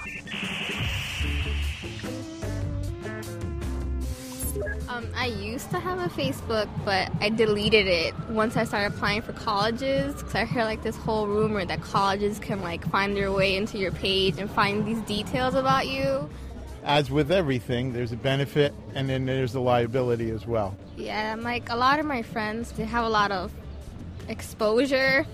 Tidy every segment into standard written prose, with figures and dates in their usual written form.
I used to have a Facebook, but I deleted it once I started applying for colleges, because I heard this whole rumor that colleges can find their way into your page and find these details about you. As with everything, there's a benefit and then there's a liability as well. Yeah, a lot of my friends, they have a lot of exposure,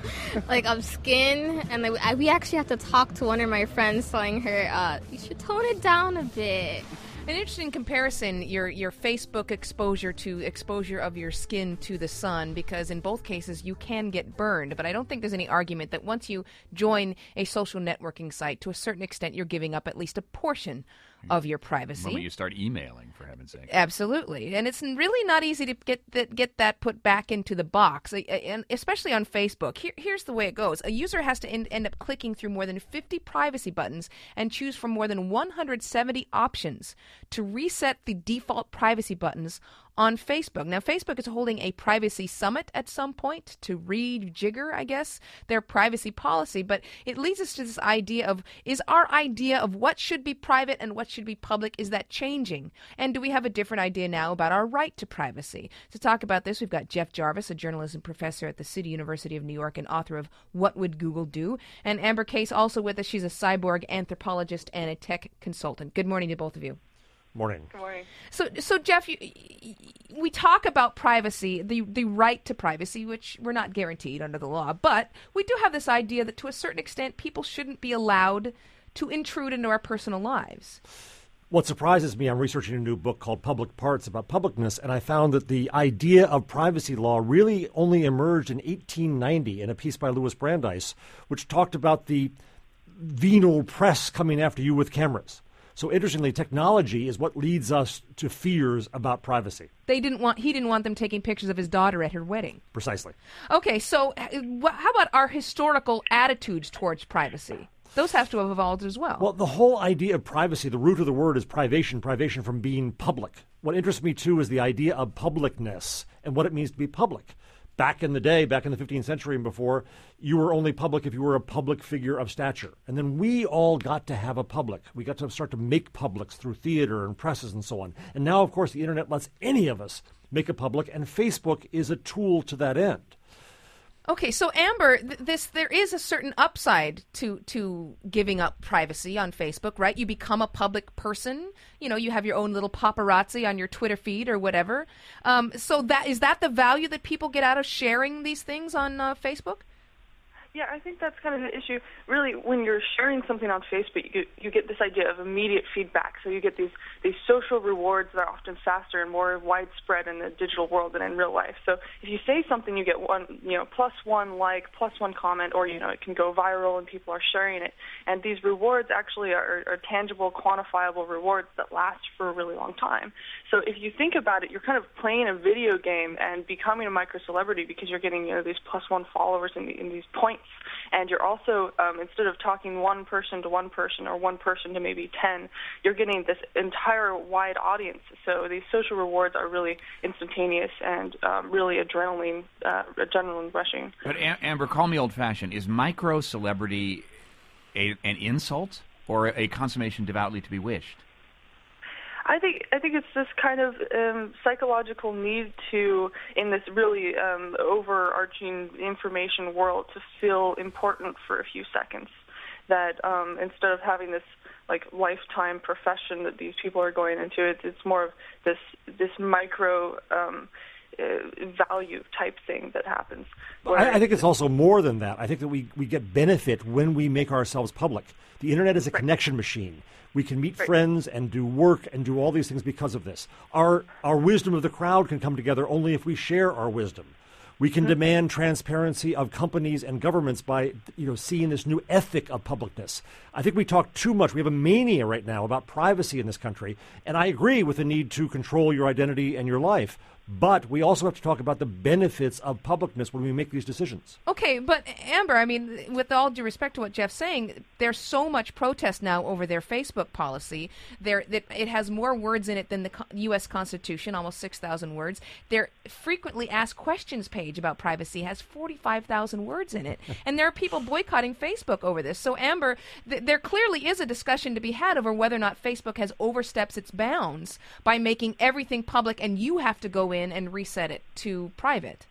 of skin, and we actually have to talk to one of my friends telling her, you should tone it down a bit. An interesting comparison, your Facebook exposure to exposure of your skin to the sun, because in both cases you can get burned. But I don't think there's any argument that once you join a social networking site, to a certain extent you're giving up at least a portion of your privacy. The moment you start emailing, for heaven's sake. Absolutely. And it's really not easy to get that put back into the box, and especially on Facebook. Here's the way it goes. A user has to end up clicking through more than 50 privacy buttons and choose from more than 170 options to reset the default privacy buttons on Facebook. Now, Facebook is holding a privacy summit at some point to rejigger, I guess, their privacy policy. But it leads us to this idea of, is our idea of what should be private and what should be public, is that changing? And do we have a different idea now about our right to privacy? To talk about this, we've got Jeff Jarvis, a journalism professor at the City University of New York and author of What Would Google Do? And Amber Case also with us. She's a cyborg anthropologist and a tech consultant. Good morning to both of you. Morning. Good morning. So Jeff, we talk about privacy, the right to privacy, which we're not guaranteed under the law, but we do have this idea that to a certain extent people shouldn't be allowed to intrude into our personal lives. What surprises me, I'm researching a new book called Public Parts about publicness, and I found that the idea of privacy law really only emerged in 1890 in a piece by Louis Brandeis, which talked about the venal press coming after you with cameras. So interestingly, technology is what leads us to fears about privacy. He didn't want them taking pictures of his daughter at her wedding. Precisely. Okay, so how about our historical attitudes towards privacy? Those have to have evolved as well. Well, the whole idea of privacy, the root of the word is privation from being public. What interests me, too, is the idea of publicness and what it means to be public. Back in the day, back in the 15th century and before, you were only public if you were a public figure of stature. And then we all got to have a public. We got to start to make publics through theater and presses and so on. And now, of course, the internet lets any of us make a public, and Facebook is a tool to that end. Okay, so Amber, there is a certain upside to giving up privacy on Facebook, right? You become a public person. You know, you have your own little paparazzi on your Twitter feed or whatever. So is that the value that people get out of sharing these things on Facebook? Yeah, I think that's kind of the issue. Really, when you're sharing something on Facebook, you get this idea of immediate feedback. So you get these social rewards that are often faster and more widespread in the digital world than in real life. So if you say something, you get plus one like, plus one comment, or, it can go viral and people are sharing it. And these rewards actually are tangible, quantifiable rewards that last for a really long time. So if you think about it, you're kind of playing a video game and becoming a micro-celebrity because you're getting, these plus one followers in these points. And you're also, instead of talking one person to one person or one person to maybe 10, you're getting this entire wide audience. So these social rewards are really instantaneous and really adrenaline rushing. But Amber, call me old-fashioned. Is micro-celebrity an insult or a consummation devoutly to be wished? I think it's this kind of psychological need to, in this really overarching information world, to feel important for a few seconds. That instead of having this lifetime profession that these people are going into, it's more of this micro value type thing that happens. I think it's also more than that. I think that we get benefit when we make ourselves public. The internet is a connection machine. We can meet friends and do work and do all these things because of this. Our wisdom of the crowd can come together only if we share our wisdom. We can demand transparency of companies and governments by seeing this new ethic of publicness. I think we talk too much. We have a mania right now about privacy in this country, and I agree with the need to control your identity and your life. But we also have to talk about the benefits of publicness when we make these decisions. Okay, but Amber, I mean, with all due respect to what Jeff's saying, there's so much protest now over their Facebook policy. That it has more words in it than the U.S. Constitution, almost 6,000 words. Their frequently asked questions page about privacy has 45,000 words in it, and there are people boycotting Facebook over this. So, Amber, there clearly is a discussion to be had over whether or not Facebook has overstepped its bounds by making everything public, and you have to go in and reset it to private.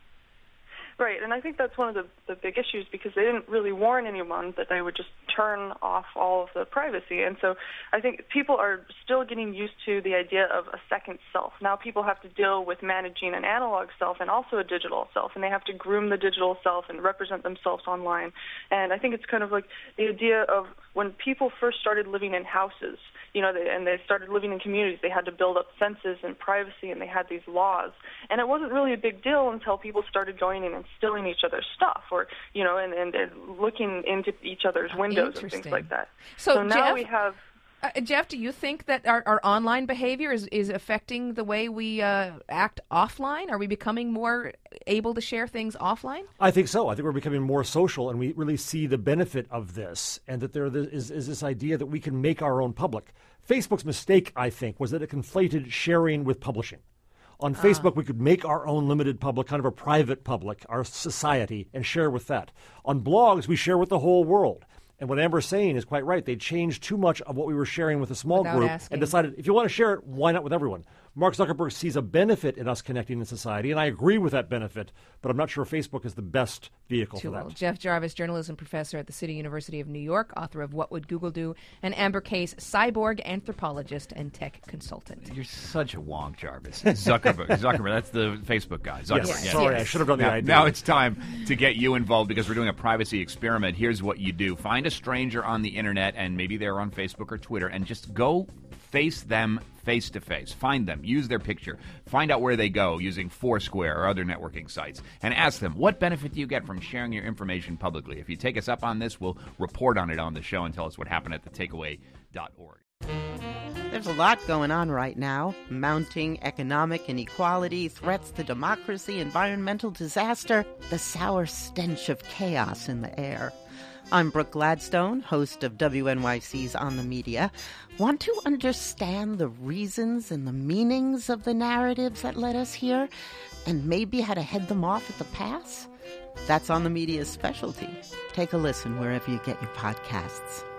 Right, and I think that's one of the big issues, because they didn't really warn anyone that they would just turn off all of the privacy. And so I think people are still getting used to the idea of a second self. Now people have to deal with managing an analog self and also a digital self, and they have to groom the digital self and represent themselves online. And I think it's kind of like the idea of when people first started living in houses, and they started living in communities, they had to build up fences and privacy, and they had these laws. And it wasn't really a big deal until people started going in and stealing each other's stuff, or, and looking into each other's windows and things like that. So now Jeff, we have... Jeff, do you think that our online behavior is affecting the way we act offline? Are we becoming more able to share things offline? I think so. I think we're becoming more social, and we really see the benefit of this, and that there is this idea that we can make our own public. Facebook's mistake, I think, was that it conflated sharing with publishing. On Facebook, we could make our own limited public, kind of a private public, our society, and share with that. On blogs, we share with the whole world. And what Amber's saying is quite right. They changed too much of what we were sharing with a small group and decided, if you want to share it, why not with everyone? Mark Zuckerberg sees a benefit in us connecting in society, and I agree with that benefit, but I'm not sure Facebook is the best vehicle for that. Jeff Jarvis, journalism professor at the City University of New York, author of What Would Google Do, and Amber Case, cyborg anthropologist and tech consultant. You're such a wonk, Jarvis. Zuckerberg, that's the Facebook guy. Zuckerberg. Yes. Sorry, I should have done the idea. Now it's time to get you involved, because we're doing a privacy experiment. Here's what you do. Find a stranger on the internet, and maybe they're on Facebook or Twitter, and just go face them face-to-face. Find them. Use their picture. Find out where they go using Foursquare or other networking sites. And ask them, what benefit do you get from sharing your information publicly? If you take us up on this, we'll report on it on the show and tell us what happened at thetakeaway.org. There's a lot going on right now. Mounting economic inequality, threats to democracy, environmental disaster, the sour stench of chaos in the air. I'm Brooke Gladstone, host of WNYC's On the Media. Want to understand the reasons and the meanings of the narratives that led us here, and maybe how to head them off at the pass? That's On the Media's specialty. Take a listen wherever you get your podcasts.